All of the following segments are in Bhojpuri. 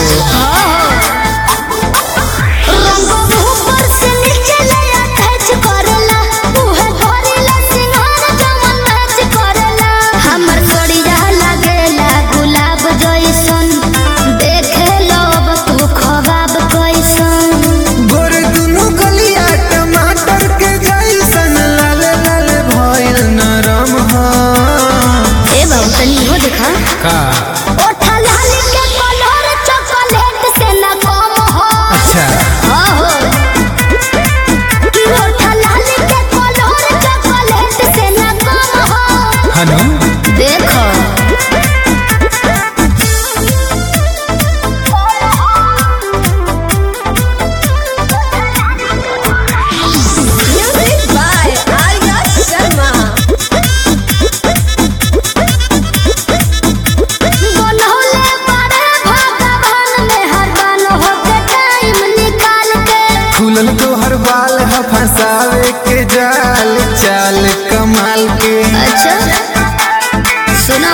फंसावे के जाल चाल कमाल के। अच्छा सुनो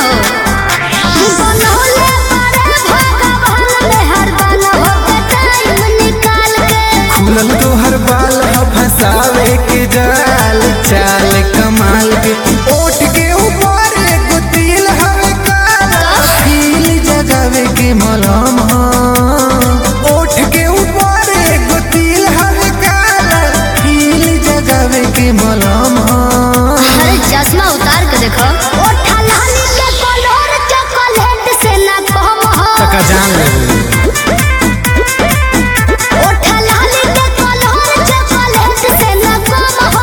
खुलल तो हर बाल फंसावे के जाल चाल कमाल के। ओठ के ऊपर एगो तिल हवे काला तिल जगावे के मलहम। ओठ के ऊपर एगो तिल हवे काला तिल जगावे के मलहम। अरे चश्मा उतार के देखो ओठा लाली के कलर चॉकलेट से ना कम हो। तका जान ले ओठा लाली के कलर चॉकलेट से ना कम हो।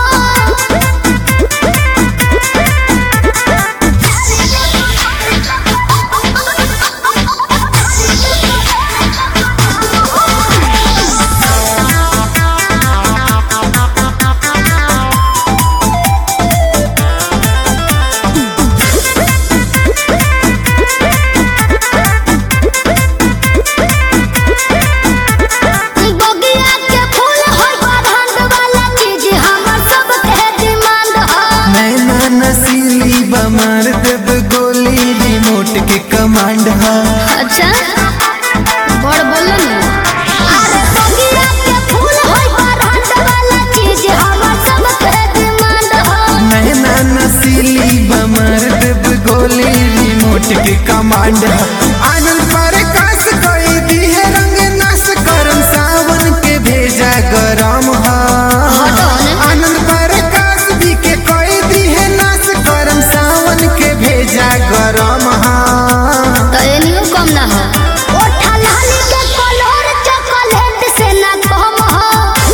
मार देव गोली रिमोट के कमांड है। अच्छा बड़ बोलो ना। अरे बगिया के फूल होई बरहट वाला चीज हमर सब के डिमांड है। नैना नसीली बमार देव गोली रिमोट के कमांड है। आनंद पर कास कोई दी है रंग नाश करम सावन के भेजा गरम है। आनंद पर कास दी के कोई दी है नाश करम सावन के भेजा गरम है। तो एनियो कम ना हो। ओठा लाली के कलर चॉकलेट से ना कम हो।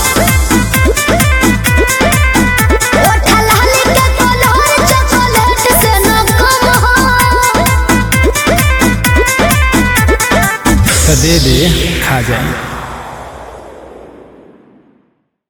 ओठा लाली के कलर चॉकलेट से ना कम हो। तो दे दे खा जाए।